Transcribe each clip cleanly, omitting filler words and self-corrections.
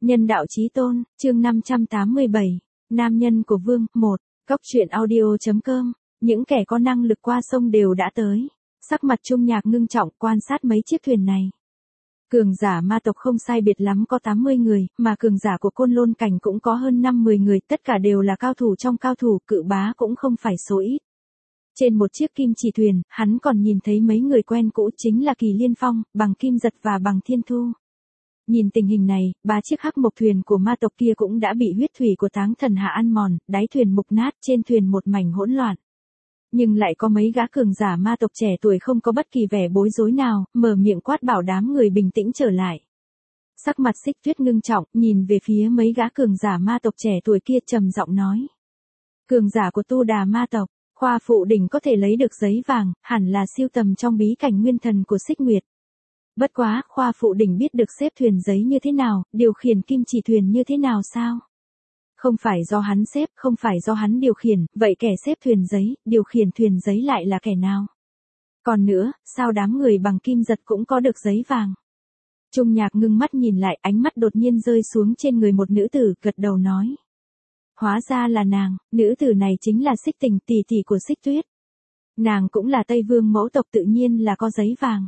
Nhân đạo chí tôn, chương 587, Nam nhân của Vương, 1, Cóc truyện audio.com, những kẻ có năng lực qua sông đều đã tới. Sắc mặt Trung Nhạc ngưng trọng quan sát mấy chiếc thuyền này. Cường giả ma tộc không sai biệt lắm có 80 người, mà cường giả của Côn Lôn cảnh cũng có hơn 50 người, tất cả đều là cao thủ trong cao thủ, cự bá cũng không phải số ít. Trên một chiếc kim chỉ thuyền, hắn còn nhìn thấy mấy người quen cũ, chính là Kỳ Liên Phong, Bằng Kim Giật và Bằng Thiên Thu. Nhìn tình hình này, 3 chiếc hắc mộc thuyền của ma tộc kia cũng đã bị huyết thủy của Táng Thần Hạ ăn mòn, đáy thuyền mục nát, trên thuyền một mảnh hỗn loạn. Nhưng lại có mấy gã cường giả ma tộc trẻ tuổi không có bất kỳ vẻ bối rối nào, mở miệng quát bảo đám người bình tĩnh trở lại. Sắc mặt Xích Tuyết ngưng trọng, nhìn về phía mấy gã cường giả ma tộc trẻ tuổi kia trầm giọng nói. Cường giả của Tu Đà ma tộc, Khoa Phụ Đỉnh có thể lấy được giấy vàng, hẳn là siêu tầm trong bí cảnh nguyên thần của Xích Nguyệt. Bất quá, Khoa Phụ Đỉnh biết được xếp thuyền giấy như thế nào, điều khiển kim chỉ thuyền như thế nào sao? Không phải do hắn xếp, không phải do hắn điều khiển, vậy kẻ xếp thuyền giấy, điều khiển thuyền giấy lại là kẻ nào? Còn nữa, sao đám người Bằng Kim Giật cũng có được giấy vàng? Trung Nhạc ngưng mắt nhìn lại, ánh mắt đột nhiên rơi xuống trên người một nữ tử, gật đầu nói. Hóa ra là nàng, nữ tử này chính là Xích Tình, tỷ tỷ của Xích Tuyết. Nàng cũng là Tây Vương mẫu tộc, tự nhiên là có giấy vàng.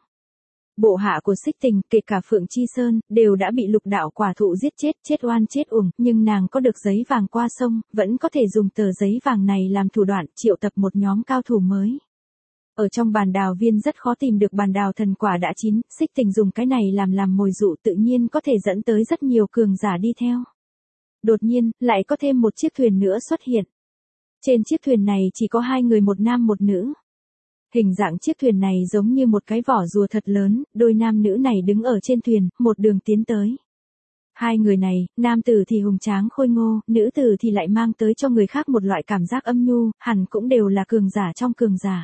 Bộ hạ của Xích Tình, kể cả Phượng Chi Sơn, đều đã bị Lục Đạo Quả Thụ giết chết, chết oan chết uổng, nhưng nàng có được giấy vàng qua sông, vẫn có thể dùng tờ giấy vàng này làm thủ đoạn triệu tập một nhóm cao thủ mới. Ở trong bàn đào viên rất khó tìm được bàn đào thần quả đã chín, Xích Tình dùng cái này làm mồi dụ, tự nhiên có thể dẫn tới rất nhiều cường giả đi theo. Đột nhiên, lại có thêm một chiếc thuyền nữa xuất hiện. Trên chiếc thuyền này chỉ có 2 người, một nam một nữ. Hình dạng chiếc thuyền này giống như một cái vỏ rùa thật lớn, đôi nam nữ này đứng ở trên thuyền, một đường tiến tới. 2 người này, nam tử thì hùng tráng khôi ngô, nữ tử thì lại mang tới cho người khác một loại cảm giác âm nhu, hẳn cũng đều là cường giả trong cường giả.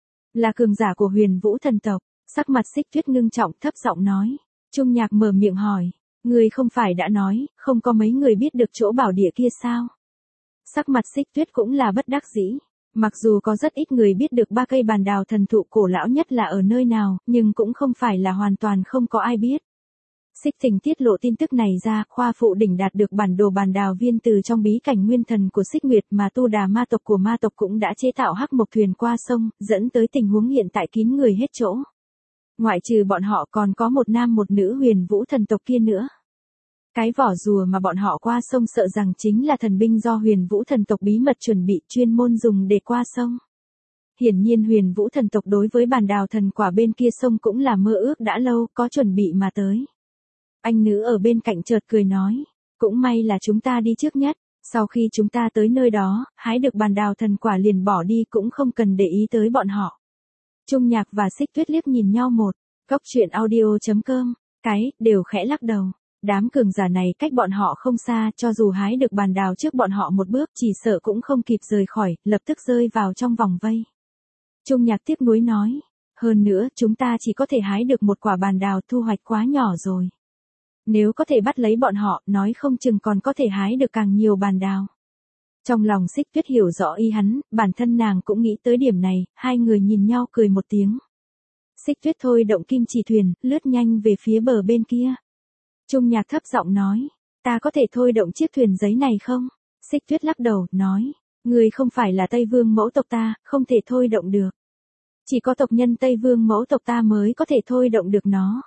Là cường giả của Huyền Vũ thần tộc, sắc mặt Xích Tuyết ngưng trọng thấp giọng nói. Trung Nhạc mở miệng hỏi, người không phải đã nói, không có mấy người biết được chỗ bảo địa kia sao? Sắc mặt Xích Tuyết cũng là bất đắc dĩ. Mặc dù có rất ít người biết được 3 cây bàn đào thần thụ cổ lão nhất là ở nơi nào, nhưng cũng không phải là hoàn toàn không có ai biết. Xích Tình tiết lộ tin tức này ra, Khoa Phụ Đỉnh đạt được bản đồ bàn đào viên từ trong bí cảnh nguyên thần của Xích Nguyệt, mà Tu Đà ma tộc của ma tộc cũng đã chế tạo hắc mộc thuyền qua sông, dẫn tới tình huống hiện tại kín người hết chỗ. Ngoại trừ bọn họ còn có một nam một nữ Huyền Vũ thần tộc kia nữa. Cái vỏ rùa mà bọn họ qua sông sợ rằng chính là thần binh do Huyền Vũ thần tộc bí mật chuẩn bị chuyên môn dùng để qua sông. Hiển nhiên Huyền Vũ thần tộc đối với bàn đào thần quả bên kia sông cũng là mơ ước đã lâu, có chuẩn bị mà tới. Anh nữ ở bên cạnh chợt cười nói, cũng may là chúng ta đi trước nhất, sau khi chúng ta tới nơi đó, hái được bàn đào thần quả liền bỏ đi, cũng không cần để ý tới bọn họ. Trung Nhạc và Xích Tuyết liếc nhìn nhau một, Cóc truyện audio.com, đều khẽ lắc đầu. Đám cường giả này cách bọn họ không xa, cho dù hái được bàn đào trước bọn họ một bước, chỉ sợ cũng không kịp rời khỏi, lập tức rơi vào trong vòng vây. Trung Nhạc tiếc nuối nói, hơn nữa, chúng ta chỉ có thể hái được một quả bàn đào, thu hoạch quá nhỏ rồi. Nếu có thể bắt lấy bọn họ, nói không chừng còn có thể hái được càng nhiều bàn đào. Trong lòng Xích Tuyết hiểu rõ ý hắn, bản thân nàng cũng nghĩ tới điểm này, 2 người nhìn nhau cười một tiếng. Xích Tuyết thôi động kim chỉ thuyền, lướt nhanh về phía bờ bên kia. Trung Nhạc thấp giọng nói, ta có thể thôi động chiếc thuyền giấy này không? Xích Tuyết lắc đầu, nói, người không phải là Tây Vương mẫu tộc ta, không thể thôi động được. Chỉ có tộc nhân Tây Vương mẫu tộc ta mới có thể thôi động được nó.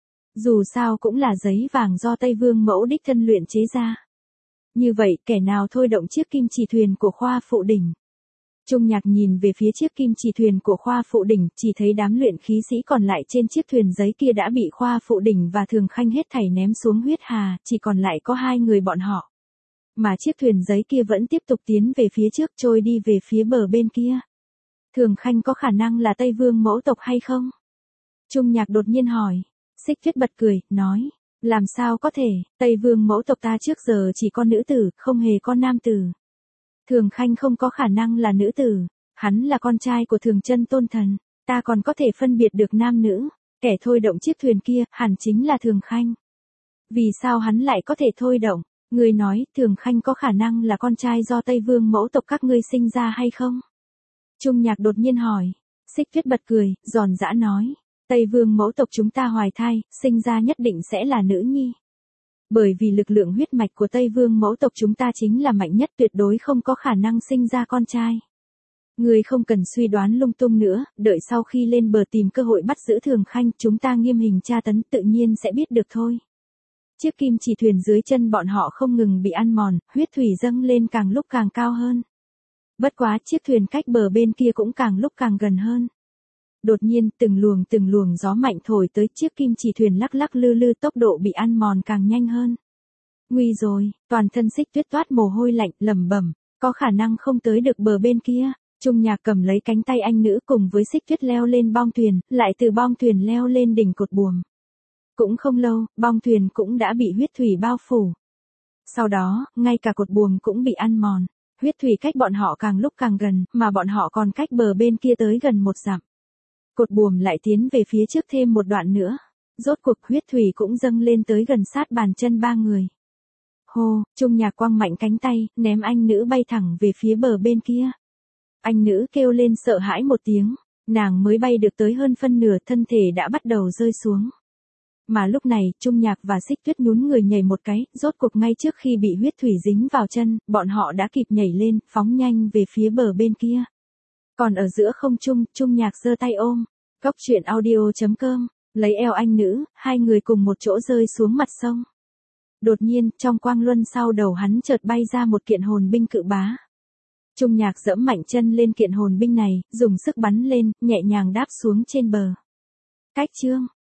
Dù sao cũng là giấy vàng do Tây Vương mẫu đích thân luyện chế ra. Như vậy, kẻ nào thôi động chiếc kim chỉ thuyền của Khoa Phụ Đỉnh? Trung Nhạc nhìn về phía chiếc kim chỉ thuyền của Khoa Phụ Đỉnh, chỉ thấy đám luyện khí sĩ còn lại trên chiếc thuyền giấy kia đã bị Khoa Phụ Đỉnh và Thường Khanh hết thảy ném xuống huyết hà, chỉ còn lại có 2 người bọn họ. Mà chiếc thuyền giấy kia vẫn tiếp tục tiến về phía trước, trôi đi về phía bờ bên kia. Thường Khanh có khả năng là Tây Vương mẫu tộc hay không? Trung Nhạc đột nhiên hỏi. Xích Tuyết bật cười, nói, làm sao có thể, Tây Vương mẫu tộc ta trước giờ chỉ có nữ tử, không hề có nam tử. Thường Khanh không có khả năng là nữ tử, hắn là con trai của Thường Chân Tôn Thần, ta còn có thể phân biệt được nam nữ, kẻ thôi động chiếc thuyền kia, hẳn chính là Thường Khanh. Vì sao hắn lại có thể thôi động? Ngươi nói, Thường Khanh có khả năng là con trai do Tây Vương mẫu tộc các ngươi sinh ra hay không? Trung Nhạc đột nhiên hỏi. Xích Tuyết bật cười, giòn giã nói, Tây Vương mẫu tộc chúng ta hoài thai, sinh ra nhất định sẽ là nữ nhi. Bởi vì lực lượng huyết mạch của Tây Vương mẫu tộc chúng ta chính là mạnh nhất, tuyệt đối không có khả năng sinh ra con trai. Ngươi không cần suy đoán lung tung nữa, đợi sau khi lên bờ tìm cơ hội bắt giữ Thường Khanh, chúng ta nghiêm hình tra tấn tự nhiên sẽ biết được thôi. Chiếc kim chỉ thuyền dưới chân bọn họ không ngừng bị ăn mòn, huyết thủy dâng lên càng lúc càng cao hơn. Bất quá chiếc thuyền cách bờ bên kia cũng càng lúc càng gần hơn. Đột nhiên từng luồng gió mạnh thổi tới, chiếc kim chỉ thuyền lắc lắc lư lư, tốc độ bị ăn mòn càng nhanh hơn. Nguy rồi, toàn thân Xích Tuyết toát mồ hôi lạnh, lẩm bẩm, có khả năng không tới được bờ bên kia. Trung Nhạc cầm lấy cánh tay anh nữ cùng với Xích Tuyết leo lên bong thuyền, lại từ bong thuyền leo lên đỉnh cột buồm. Cũng không lâu, bong thuyền cũng đã bị huyết thủy bao phủ. Sau đó, ngay cả cột buồm cũng bị ăn mòn. Huyết thủy cách bọn họ càng lúc càng gần, mà bọn họ còn cách bờ bên kia tới gần 1 dặm. Cột buồm lại tiến về phía trước thêm một đoạn nữa. Rốt cuộc huyết thủy cũng dâng lên tới gần sát bàn chân 3 người. Hô, Trung Nhạc quăng mạnh cánh tay, ném anh nữ bay thẳng về phía bờ bên kia. Anh nữ kêu lên sợ hãi một tiếng, nàng mới bay được tới hơn phân nửa, thân thể đã bắt đầu rơi xuống. Mà lúc này, Trung Nhạc và Xích Tuyết nhún người nhảy một cái, rốt cuộc ngay trước khi bị huyết thủy dính vào chân, bọn họ đã kịp nhảy lên, phóng nhanh về phía bờ bên kia. Còn ở giữa không trung, Trung Nhạc giơ tay ôm. Góc truyện audio.com, lấy eo anh nữ, hai người cùng một chỗ rơi xuống mặt sông. Đột nhiên, trong quang luân sau đầu hắn chợt bay ra một kiện hồn binh cự bá. Trung Nhạc giẫm mạnh chân lên kiện hồn binh này, dùng sức bắn lên, nhẹ nhàng đáp xuống trên bờ. Cách chương